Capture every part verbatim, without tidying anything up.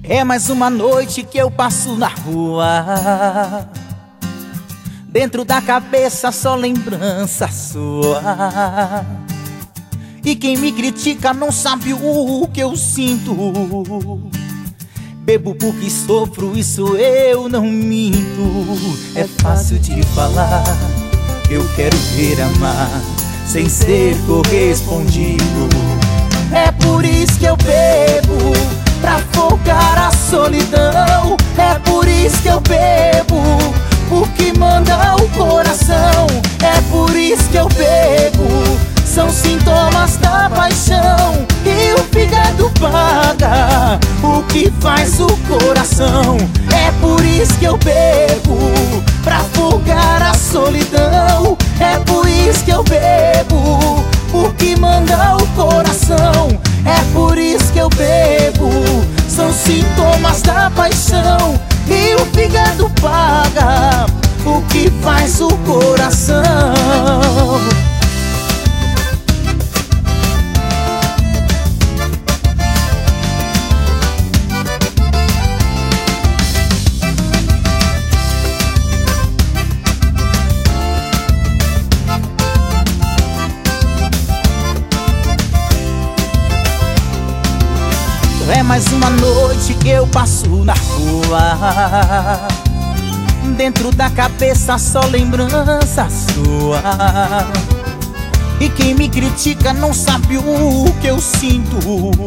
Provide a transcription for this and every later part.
É mais uma noite que eu passo na rua. Dentro da cabeça só lembrança sua. E quem me critica não sabe o que eu sinto. Bebo porque sofro, isso eu não minto. É fácil de falar, eu quero ver amar sem ser correspondido. É por isso que eu bebo, pra focar a solidão. É por isso que eu bebo, porque manda o coração. É por isso que eu bebo, são sintomas da paixão. E o fígado paga o que faz o coração. É por isso que eu bebo, pra focar a solidão. É por isso que eu bebo, porque manda o coração. É por isso que eu bebo, são sintomas da paixão. E o fígado paga o que faz o coração. É mais uma noite que eu passo na rua. Dentro da cabeça só lembrança sua. E quem me critica não sabe o que eu sinto.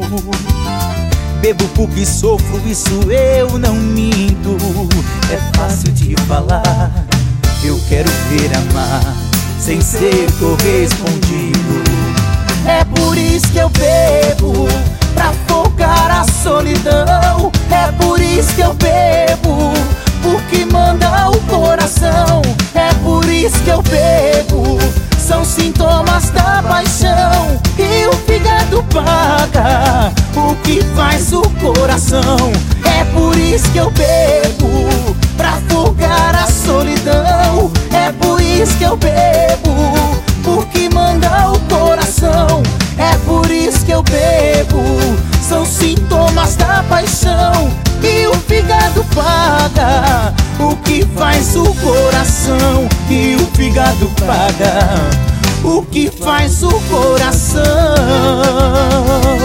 Bebo porque sofro, isso eu não minto. É fácil de falar, eu quero ver amar sem ser correspondido. É por isso que eu bebo, pra focar a solidão. É por isso que eu bebo, porque manda o coração. É por isso que eu bebo, são sintomas da paixão. E o fígado paga o que faz o coração. É por isso que eu bebo, pra focar a solidão. É por isso que eu bebo, porque manda o coração. É por isso que eu bebo, são sintomas da paixão. E o fígado paga o que faz o coração. E o fígado paga o que faz o coração.